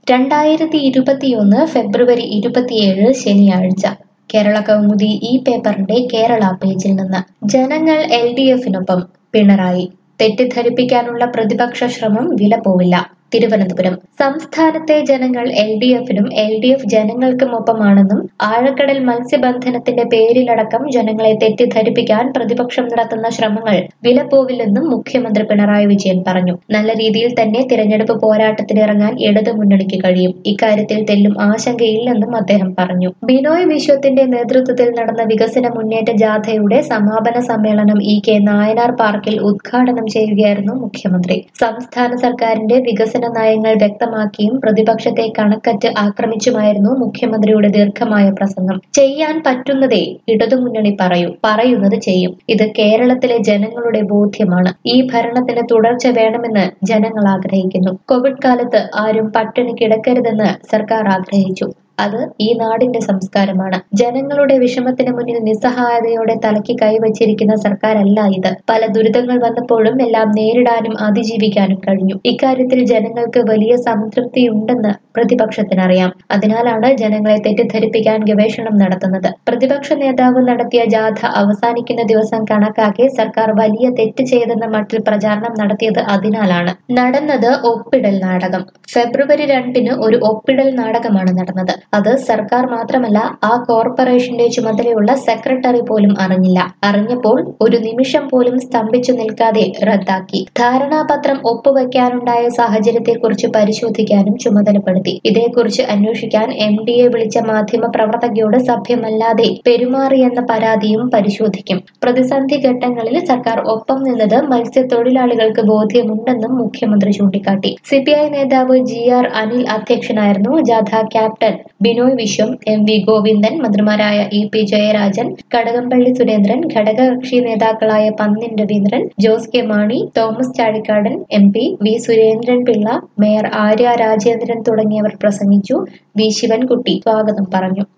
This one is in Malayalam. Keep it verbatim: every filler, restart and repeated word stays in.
രണ്ടായിരത്തി ഇരുപത്തിയൊന്ന് ഫെബ്രുവരി ഇരുപത്തിയേഴ് ശനിയാഴ്ച കേരള കൗമുദി ഈ പേപ്പറിന്റെ കേരള പേജിൽ നിന്ന് ജനങ്ങൾ എൽ ഡി എഫിനൊപ്പം പിണറായി തെറ്റിദ്ധരിപ്പിക്കാനുള്ള പ്രതിപക്ഷ ശ്രമം വില പോവില്ല. തിരുവനന്തപുരം സംസ്ഥാനത്തെ ജനങ്ങൾ എൽ ഡി എഫിനും എൽ ഡി എഫ് ജനങ്ങൾക്കും ഒപ്പമാണെന്നും ആഴക്കടൽ മത്സ്യബന്ധനത്തിന്റെ പേരിലടക്കം ജനങ്ങളെ തെറ്റിദ്ധരിപ്പിക്കാൻ പ്രതിപക്ഷം നടത്തുന്ന ശ്രമങ്ങൾ വിലപ്പോവില്ലെന്നും മുഖ്യമന്ത്രി പിണറായി വിജയൻ പറഞ്ഞു. നല്ല രീതിയിൽ തന്നെ തിരഞ്ഞെടുപ്പ് പോരാട്ടത്തിനിറങ്ങാൻ ഇടതു മുന്നണിക്ക് കഴിയും. ഇക്കാര്യത്തിൽ തെല്ലും ആശങ്കയില്ലെന്നും അദ്ദേഹം പറഞ്ഞു. ബിനോയ് വിശ്വത്തിന്റെ നേതൃത്വത്തിൽ നടന്ന വികസന മുന്നേറ്റ ജാഥയുടെ സമാപന സമ്മേളനം ഇ കെ നായനാർ പാർക്കിൽ ഉദ്ഘാടനം ചെയ്യുകയായിരുന്നു മുഖ്യമന്ത്രി. സംസ്ഥാന സർക്കാരിന്റെ വികസന നയങ്ങൾ വ്യക്തമാക്കിയും പ്രതിപക്ഷത്തെ കണക്കറ്റ് ആക്രമിച്ചുമായിരുന്നു മുഖ്യമന്ത്രിയുടെ ദീർഘമായ പ്രസംഗം. ചെയ്യാൻ പറ്റുന്നതേ ഇടതുമുന്നണി പറയൂ, പറയുന്നത് ചെയ്യും. ഇത് കേരളത്തിലെ ജനങ്ങളുടെ ബോധ്യമാണ്. ഈ ഭരണത്തിന് തുടർച്ച വേണമെന്ന് ജനങ്ങൾ ആഗ്രഹിക്കുന്നു. കോവിഡ് കാലത്ത് ആരും പട്ടിണി കിടക്കരുതെന്ന് സർക്കാർ ആഗ്രഹിച്ചു. അത് ഈ നാടിന്റെ സംസ്കാരമാണ്. ജനങ്ങളുടെ വിഷമത്തിന് മുന്നിൽ നിസ്സഹായതയോടെ തലയ്ക്ക് കൈവച്ചിരിക്കുന്ന സർക്കാരല്ല ഇത്. പല ദുരിതങ്ങൾ വന്നപ്പോഴും എല്ലാം നേരിടാനും അതിജീവിക്കാനും കഴിഞ്ഞു. ഇക്കാര്യത്തിൽ ജനങ്ങൾക്ക് വലിയ സംതൃപ്തിയുണ്ടെന്ന് പ്രതിപക്ഷത്തിനറിയാം. അതിനാലാണ് ജനങ്ങളെ തെറ്റിദ്ധരിപ്പിക്കാൻ ഗവേഷണം നടത്തുന്നത്. പ്രതിപക്ഷ നേതാവ് നടത്തിയ ജാഥ അവസാനിക്കുന്ന ദിവസം കണക്കാക്കി സർക്കാർ വലിയ തെറ്റ് ചെയ്തെന്ന മട്ടിൽ പ്രചാരണം നടത്തിയത് അതിനാലാണ്. നടന്നത് ഒപ്പിടൽ നാടകം. ഫെബ്രുവരി രണ്ടിന് ഒരു ഒപ്പിടൽ നാടകമാണ് നടന്നത്. അത് സർക്കാർ മാത്രമല്ല, ആ കോർപ്പറേഷന്റെ ചുമതലയുള്ള സെക്രട്ടറി പോലും അറിഞ്ഞില്ല. അറിഞ്ഞപ്പോൾ ഒരു നിമിഷം പോലും സ്തംഭിച്ചു നിൽക്കാതെ റദ്ദാക്കി. ധാരണാപത്രം ഒപ്പുവെക്കാനുണ്ടായ സാഹചര്യത്തെക്കുറിച്ച് പരിശോധിക്കാനും ചുമതലപ്പെടുത്തി. ഇതേക്കുറിച്ച് അന്വേഷിക്കാൻ എം ഡിയെ വിളിച്ച മാധ്യമ പ്രവർത്തകയോട് സഭ്യമല്ലാതെ പെരുമാറിയെന്ന പരാതിയും പരിശോധിക്കും. പ്രതിസന്ധി ഘട്ടങ്ങളിൽ സർക്കാർ ഒപ്പം നിന്നത് മത്സ്യത്തൊഴിലാളികൾക്ക് ബോധ്യമുണ്ടെന്നും മുഖ്യമന്ത്രി ചൂണ്ടിക്കാട്ടി. സി പി ഐ നേതാവ് ജി ആർ അനിൽ അധ്യക്ഷനായിരുന്നു. ജാഥ captain Binoy Viswam, M V Govindan, മന്ത്രിമാരായ ഇ പി ജയരാജൻ, കടകംപള്ളി സുരേന്ദ്രൻ, ഘടകകക്ഷി നേതാക്കളായ Pannian Raveendran, Jose K Mani, Thomas Chazhikadan M P, V Surendran Pillai, mayor Arya Rajendran തുടങ്ങിയവർ പ്രസംഗിച്ചു. വി ശിവൻകുട്ടി സ്വാഗതം പറഞ്ഞു.